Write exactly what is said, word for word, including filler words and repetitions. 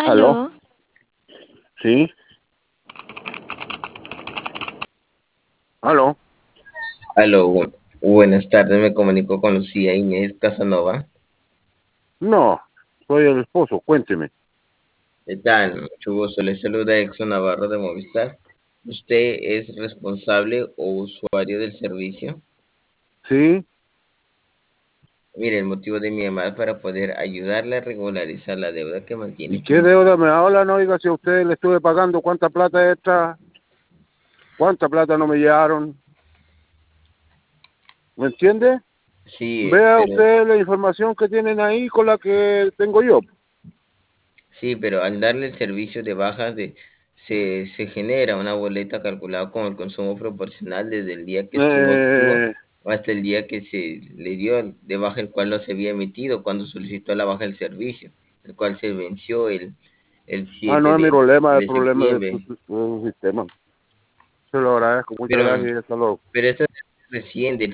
¿Aló? Aló, ¿Sí? ¿Aló? Aló, bu- buenas tardes, me comunico con Lucía Inés Casanova. No, soy el esposo, cuénteme. ¿Qué tal? Mucho gusto, le saluda Exxon Navarro de Movistar. ¿Usted es responsable o usuario del servicio? ¿Sí? Mire, el motivo de mi llamada es para poder ayudarle a regularizar la deuda que ¿Y mantiene qué con... deuda me hablan? Oiga, si a usted le estuve pagando, ¿cuánta plata extra? ¿Cuánta plata no me llegaron? ¿Me entiende? Sí, Vea pero, usted la información que tienen ahí con la que tengo yo. sí, pero al darle el servicio de baja de, se, se genera una boleta calculada con el consumo proporcional desde el día que estuvo activo Eh, hasta el día que se le dio de baja, el cual no se había emitido cuando solicitó la baja del servicio, el cual se venció el, el ah, siete no es mi de, problema, es el de problema de su, septiembre. su- su sistema. Se lo agradezco, muchas Pero, gracias y hasta luego. pero esto es recién del